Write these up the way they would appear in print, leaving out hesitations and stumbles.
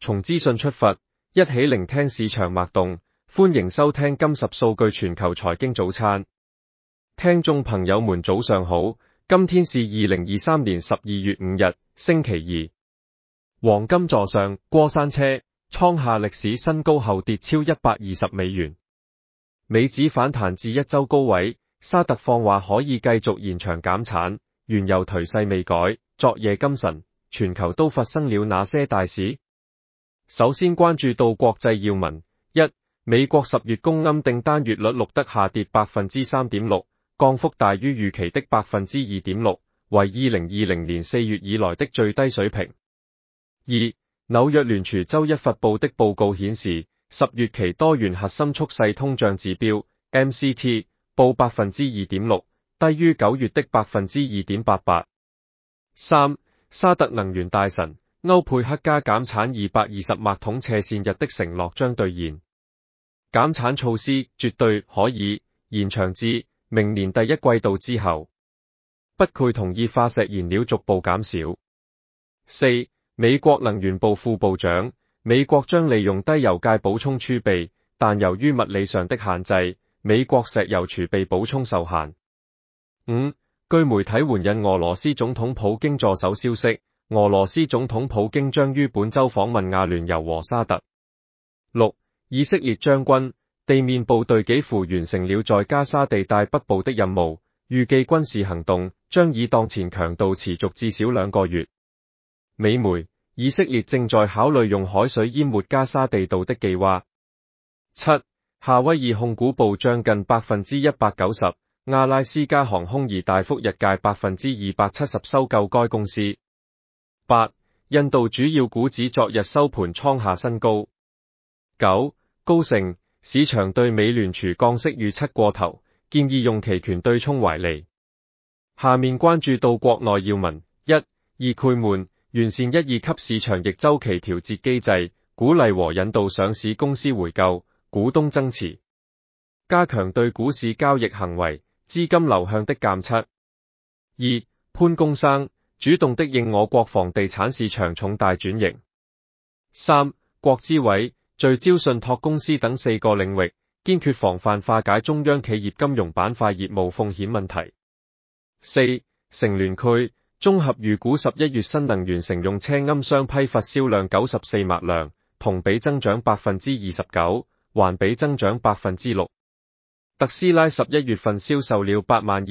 從資訊出發，一起聆聽市場脈動。歡迎收聽今10數據全球財經早餐。聽眾朋友們早上好，今天是2023年12月5日，星期二。黃金座上，過山車創下歷史新高後跌超120美元。美指反彈至一周高位，沙特放話可以繼續延長減產，原油頹勢未改。昨夜今晨，全球都發生了哪些大事？首先關注到國際要聞。一、美國10月公庵訂單月率錄得下跌 3.6%， 降幅大於預期的 2.6%， 為2020年4月以來的最低水平。二、紐約聯儲周一發布的報告顯示，10月期多元核心速勢通脹指標 MCT 報 2.6%， 低於9月的 2.88%。三、沙特能源大臣歐佩克加減產220萬桶斜線日的承諾將兌現，減產措施絕對可以延長至明年第一季度之後，不配同意化石燃料逐步減少。四、美國能源部副部長，美國將利用低油價補充儲備，但由於物理上的限制，美國石油儲備補充受限。五、據媒體援引俄羅斯總統普京助手消息，俄羅斯總統普京將於本周訪問阿聯酋和沙特。六、以色列將軍地面部隊幾乎完成了在加沙地帶北部的任務，預計軍事行動將以當前強度持續至少2個月。美媒，以色列正在考慮用海水淹沒加沙地道的計劃。七、夏威夷控股暴漲近 190%， 阿拉斯加航空而大幅日價 270% 收購該公司。八、印度主要股指昨日收盤創下新高。九、高盛，市場對美聯儲降息預測過頭，建議用期權對沖懷利。下面關注到國內要聞。一、二完善1、2級市場逆週期調節機制，鼓勵和引導上市公司回購，股東增持，加強對股市交易行為、資金流向的監測。二、潘功生主動的應我國房地產市場重大轉型。三、國資委聚焦信託公司等4個領域，堅決防範化解中央企業金融板塊業務風險問題。四、成聯區綜合預估11月新能源乘用車暗箱批發銷量94萬輛，同比增長 29%， 環比增長 6%。特斯拉11月份銷售了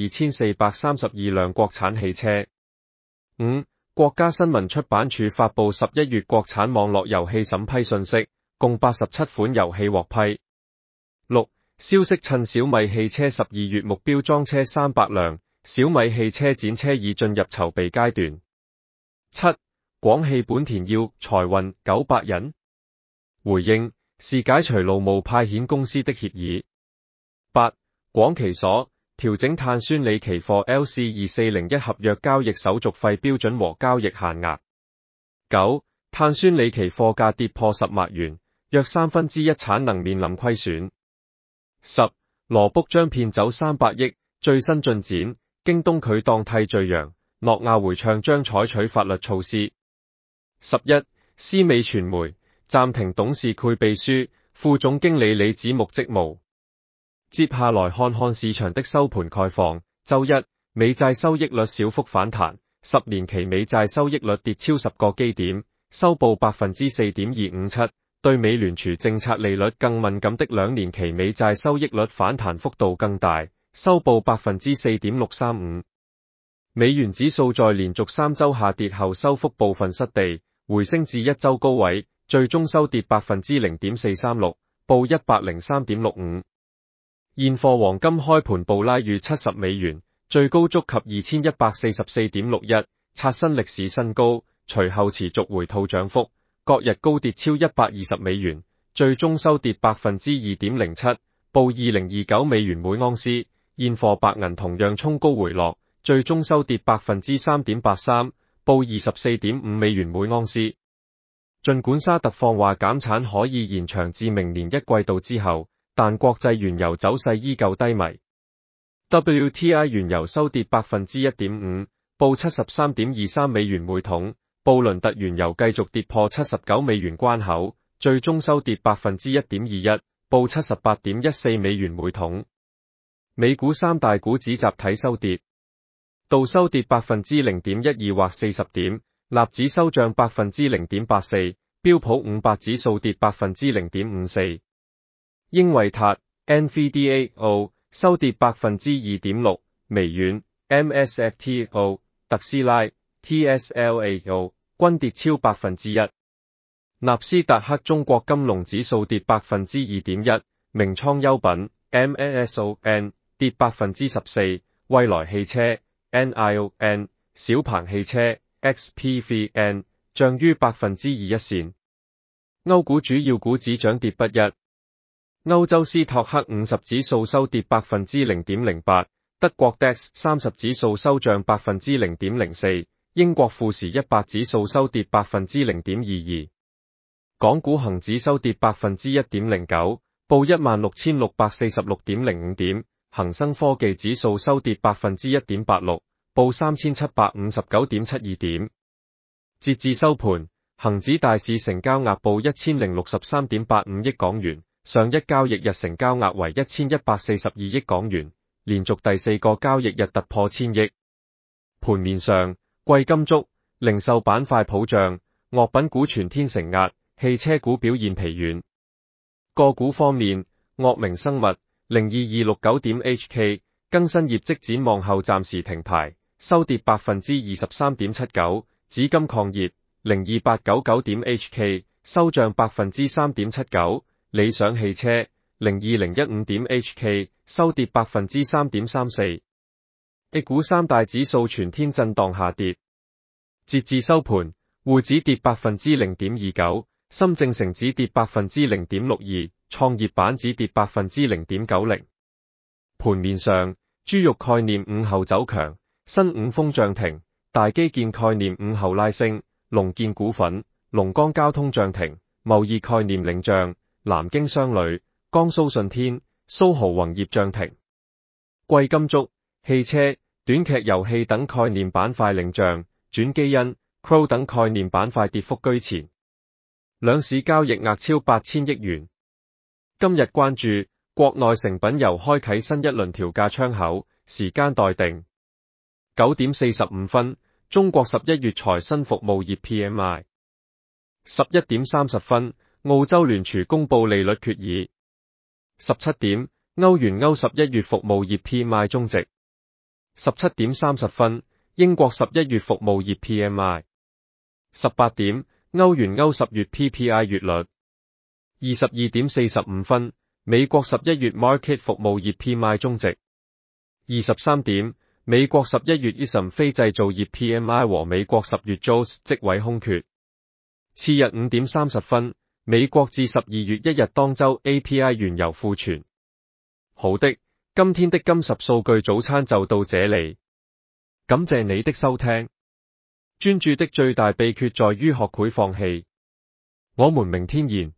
82,432 輛國產汽車。五、國家新聞出版署發布11月國產網絡遊戲審批信息，共87款遊戲獲批。六、消息趁小米汽車12月目標裝車300輛，小米汽車展車已進入籌備階段。七、廣汽本田要財運900人，回應是解除勞務派遣公司的協議。八、廣期所調整碳酸鋰期貨 LC2401 合約交易手續費標準和交易限額。九、碳酸鋰期貨價跌破10萬元，約1/3產能面臨虧損。十、羅卜將騙走300億，最新進展，京東拒當替罪羊，諾亞回暢將採取法律措施。11、思美傳媒暫停董事會秘書、副總經理李子木職務。接下來看看市場的收盤概況。周一，美債收益率小幅反彈，10年期美債收益率跌超10個基點，收報 4.257%。對美聯儲政策利率更敏感的2年期美債收益率反彈幅度更大，收報 4.635%。美元指數在連續3周下跌後收復部分失地，回升至一周高位，最終收跌 0.436%， 報 103.65。現貨黃金開盤報拉逾70美元，最高觸及 2144.61， 刷新歷史新高，隨後持續回吐漲幅，各日高跌超120美元，最終收跌 2.07%， 報2029美元每盎司。現貨白銀同樣衝高回落，最終收跌 3.83%， 報24.5美元每盎司。儘管沙特放話減產可以延長至明年一季度之後，但國際原油走勢依舊低迷。WTI 原油收跌 1.5%， 報 73.23 美元每桶， 布倫特原油繼續跌破79美元關口，最終收跌 1.21%， 報 78.14 美元每桶。美股三大股指集體收跌，道收跌 0.12% 或40點，納指收漲 0.84%， 標普500指數跌 0.54%。英偉達 NVDAO 收跌 2.6%， 微軟 MSFTO 特斯拉 TSLAO 均跌超 1%。納斯達克中國金龍指數跌 2.1%， 名創優品 MASON 跌 14%， 蔚來汽車 NION 小鵬汽車 XPVN 漲於 2% 一線。歐股主要股指漲跌不一，歐洲斯托克50指數收跌 0.08%， 德國 DAX 30指數收漲 0.04%， 英國富時100指數收跌 0.22%。港股恒指收跌 1.09%， 報 16,646.05 點，恒生科技指數收跌 1.86%， 報 3,759.72 點。截至收盤，恒指大市成交額報 1,063.85 億港元，上一交易日成交額為 1,142 億港元，連續第四個交易日突破千億。盤面上，貴金屬、零售板塊普漲，樂品股全天承壓，汽車股表現疲軟。個股方面，岳明生物 02269.HK 更新業績展望後暫時停牌，收跌 23.79%。紫金礦業 02899.HK 收漲 3.79%。理想汽車 02015.HK 收跌 3.34%。A 股三大指數全天震盪下跌。截至收盤，滬指跌 0.29%， 深證成指跌 0.62%， 創業板指跌 0.90%。盤面上，豬肉概念午後走強，新五豐漲停，大基建概念午後拉升，龍建股份、龍江交通漲停，貿易概念領漲，南京商旅、江蘇舜天、蘇豪宏業漲停。貴金屬、汽車、短劇遊戲等概念板塊領漲，轉基因、Crow 等概念板塊跌幅居前。兩市交易額超8000億元。今日關注國內成品油開啟新一輪調價窗口，時間待定。9點45分，中國11月財新服務業 PMI。11點30分，澳洲聯儲公布利率決議。17點，歐元歐11月服務業 PMI 終值。17點30分，英國11月服務業 PMI。18點，歐元歐10月 PPI 月率。22點45分，美國11月 Market 服務業 PMI 終值。23點，美國11月 ISM 非製造業 PMI 和美國10月 JOLTS 職位空缺。次日5點30分，美國至12月1日當周 API 原油庫存。好的，今天的金10數據早餐就到這裡，感謝你的收聽。專注的最大秘訣在於學會放棄。我們明天見。